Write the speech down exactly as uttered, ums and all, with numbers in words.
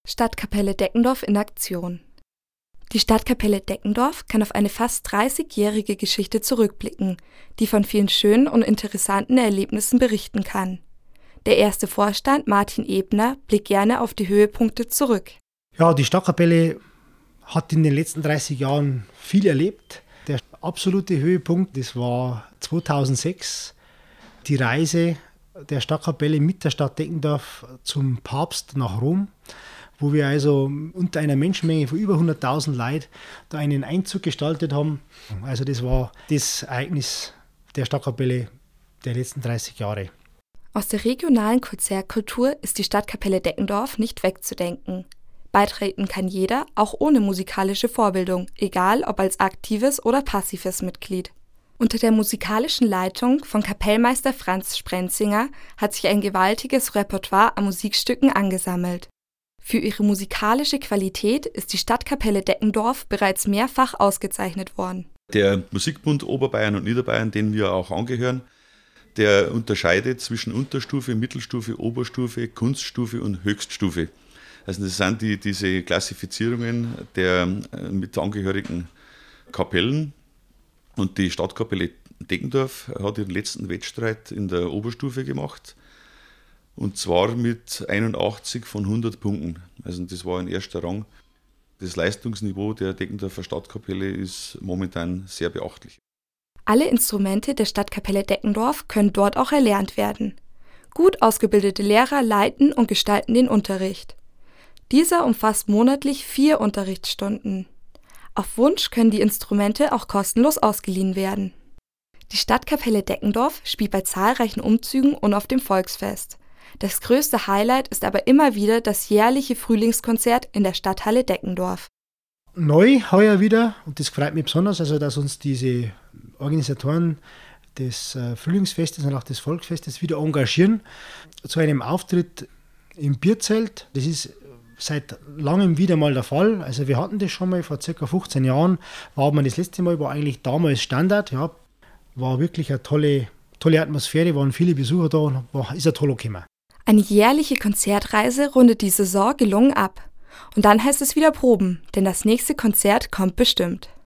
Stadtkapelle Deckendorf in Aktion. Die Stadtkapelle Deckendorf kann auf eine fast dreißigjährige Geschichte zurückblicken, die von vielen schönen und interessanten Erlebnissen berichten kann. Der erste Vorstand, Martin Ebner, blickt gerne auf die Höhepunkte zurück. Ja, die Stadtkapelle hat in den letzten dreißig Jahren viel erlebt. Der absolute Höhepunkt, das war zweitausendsechs, die Reise der Stadtkapelle mit der Stadt Deckendorf zum Papst nach Rom, wo wir also unter einer Menschenmenge von über hunderttausend Leuten da einen Einzug gestaltet haben. Also das war das Ereignis der Stadtkapelle der letzten dreißig Jahre. Aus der regionalen Konzertkultur ist die Stadtkapelle Deckendorf nicht wegzudenken. Beitreten kann jeder, auch ohne musikalische Vorbildung, egal ob als aktives oder passives Mitglied. Unter der musikalischen Leitung von Kapellmeister Franz Sprenzinger hat sich ein gewaltiges Repertoire an Musikstücken angesammelt. Für ihre musikalische Qualität ist die Stadtkapelle Deckendorf bereits mehrfach ausgezeichnet worden. Der Musikbund Oberbayern und Niederbayern, den wir auch angehören, der unterscheidet zwischen Unterstufe, Mittelstufe, Oberstufe, Kunststufe und Höchststufe. Also das sind die, diese Klassifizierungen der mit angehörigen Kapellen. Und die Stadtkapelle Deckendorf hat ihren letzten Wettstreit in der Oberstufe gemacht. Und zwar mit einundachtzig von hundert Punkten. Also das war ein erster Rang. Das Leistungsniveau der Deckendorfer Stadtkapelle ist momentan sehr beachtlich. Alle Instrumente der Stadtkapelle Deckendorf können dort auch erlernt werden. Gut ausgebildete Lehrer leiten und gestalten den Unterricht. Dieser umfasst monatlich vier Unterrichtsstunden. Auf Wunsch können die Instrumente auch kostenlos ausgeliehen werden. Die Stadtkapelle Deckendorf spielt bei zahlreichen Umzügen und auf dem Volksfest. Das größte Highlight ist aber immer wieder das jährliche Frühlingskonzert in der Stadthalle Deckendorf. Neu heuer wieder, und das freut mich besonders, also dass uns diese Organisatoren des Frühlingsfestes und auch des Volksfestes wieder engagieren zu einem Auftritt im Bierzelt. Das ist seit langem wieder mal der Fall. Also wir hatten das schon mal vor ca. fünfzehn Jahren, war man das letzte Mal, war eigentlich damals Standard. Ja, war wirklich eine tolle, tolle Atmosphäre, waren viele Besucher da und war, ist ein toller gekommen. Eine jährliche Konzertreise rundet die Saison gelungen ab. Und dann heißt es wieder Proben, denn das nächste Konzert kommt bestimmt.